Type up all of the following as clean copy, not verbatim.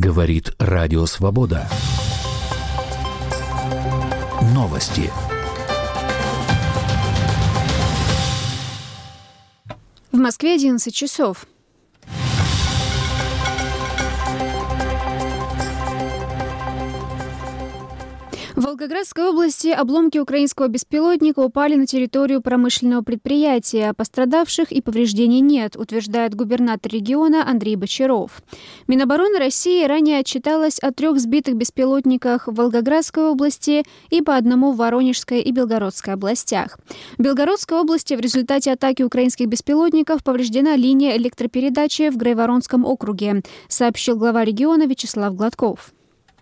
Говорит Радио Свобода. Новости. В Москве 11 часов. В Волгоградской области обломки украинского беспилотника упали на территорию промышленного предприятия. Пострадавших и повреждений нет, утверждает губернатор региона Андрей Бочаров. Минобороны России ранее отчиталась о 3 сбитых беспилотниках в Волгоградской области и по одному в Воронежской и Белгородской областях. В Белгородской области в результате атаки украинских беспилотников повреждена линия электропередачи в Грайворонском округе, сообщил глава региона Вячеслав Гладков.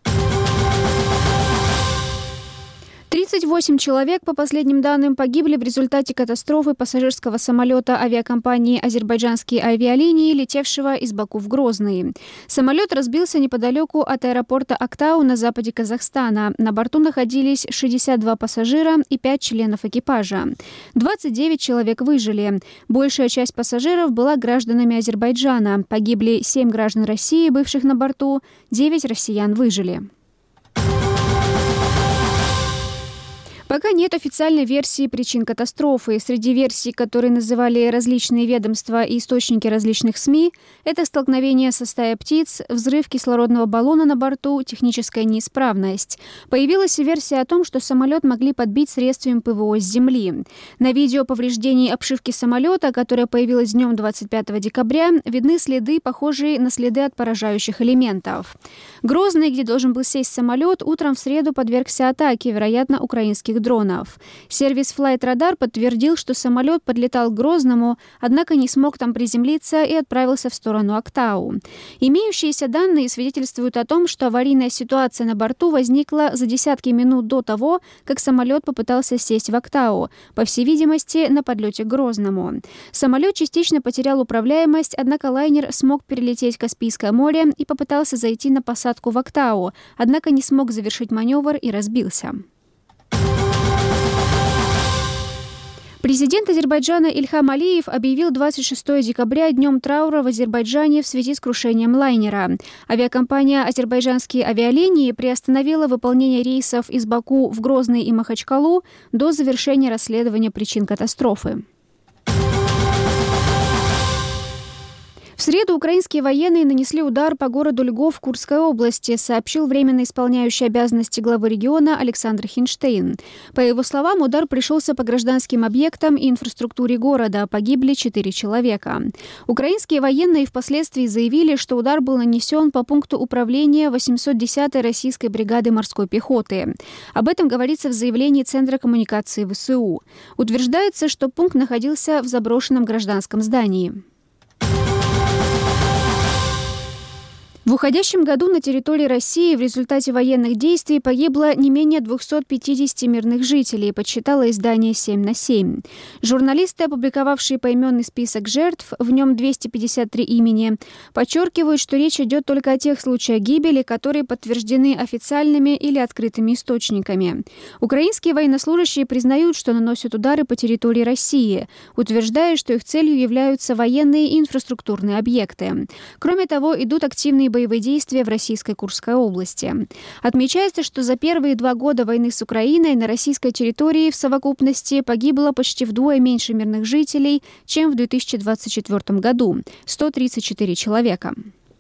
38 человек, по последним данным, погибли в результате катастрофы пассажирского самолета авиакомпании «Азербайджанские авиалинии», летевшего из Баку в Грозный. Самолет разбился неподалеку от аэропорта Актау на западе Казахстана. На борту находились 62 пассажира и 5 членов экипажа. 29 человек выжили. Большая часть пассажиров была гражданами Азербайджана. Погибли 7 граждан России, бывших на борту, 9 россиян выжили. Пока нет официальной версии причин катастрофы. Среди версий, которые называли различные ведомства и источники различных СМИ, это столкновение со стаей птиц, взрыв кислородного баллона на борту, техническая неисправность. Появилась и версия о том, что самолет могли подбить средствами ПВО с земли. На видео повреждений обшивки самолета, которое появилось днем 25 декабря, видны следы, похожие на следы от поражающих элементов. Грозный, где должен был сесть самолет, утром в среду подвергся атаке, вероятно, украинских дронов. Сервис Flight Radar подтвердил, что самолет подлетал к Грозному, однако не смог там приземлиться и отправился в сторону Актау. Имеющиеся данные свидетельствуют о том, что аварийная ситуация на борту возникла за десятки минут до того, как самолет попытался сесть в Актау, по всей видимости, на подлете к Грозному. Самолет частично потерял управляемость, однако лайнер смог перелететь Каспийское море и попытался зайти на посадку в Актау, однако не смог завершить маневр и разбился. Президент Азербайджана Ильхам Алиев объявил 26 декабря днем траура в Азербайджане в связи с крушением лайнера. Авиакомпания «Азербайджанские авиалинии» приостановила выполнение рейсов из Баку в Грозный и Махачкалу до завершения расследования причин катастрофы. В среду украинские военные нанесли удар по городу Льгов Курской области, сообщил временно исполняющий обязанности главы региона Александр Хинштейн. По его словам, удар пришелся по гражданским объектам и инфраструктуре города. Погибли 4 человека. Украинские военные впоследствии заявили, что удар был нанесен по пункту управления 810-й российской бригады морской пехоты. Об этом говорится в заявлении Центра коммуникации ВСУ. Утверждается, что пункт находился в заброшенном гражданском здании. В уходящем году на территории России в результате военных действий погибло не менее 250 мирных жителей, подсчитало издание «7/7». Журналисты, опубликовавшие поименный список жертв, в нем 253 имени, подчеркивают, что речь идет только о тех случаях гибели, которые подтверждены официальными или открытыми источниками. Украинские военнослужащие признают, что наносят удары по территории России, утверждая, что их целью являются военные и инфраструктурные объекты. Кроме того, идут активные боевые действия в российской Курской области. Отмечается, что за первые 2 года войны с Украиной на российской территории в совокупности погибло почти вдвое меньше мирных жителей, чем в 2024 году – 134 человека.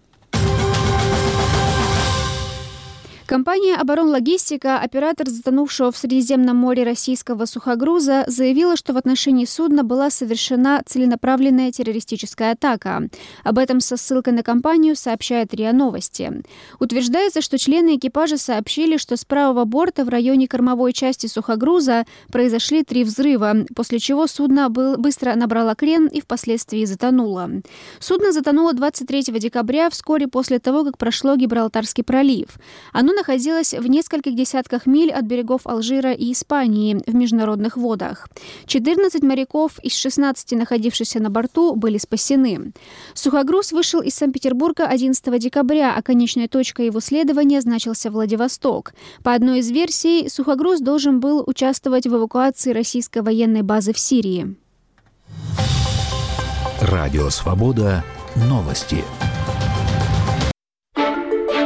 Компания «Оборонлогистика», оператор затонувшего в Средиземном море российского сухогруза, заявила, что в отношении судна была совершена целенаправленная террористическая атака. Об этом со ссылкой на компанию сообщает РИА Новости. Утверждается, что члены экипажа сообщили, что с правого борта в районе кормовой части сухогруза произошли 3 взрыва, после чего судно быстро набрало крен и впоследствии затонуло. Судно затонуло 23 декабря, вскоре после того, как прошло Гибралтарский пролив. Оно находилась в нескольких десятках миль от берегов Алжира и Испании в международных водах. 14 моряков из 16 находившихся на борту были спасены. Сухогруз вышел из Санкт-Петербурга 11 декабря, а конечной точкой его следования значился Владивосток. По одной из версий, сухогруз должен был участвовать в эвакуации российской военной базы в Сирии. Радио «Свобода». Новости.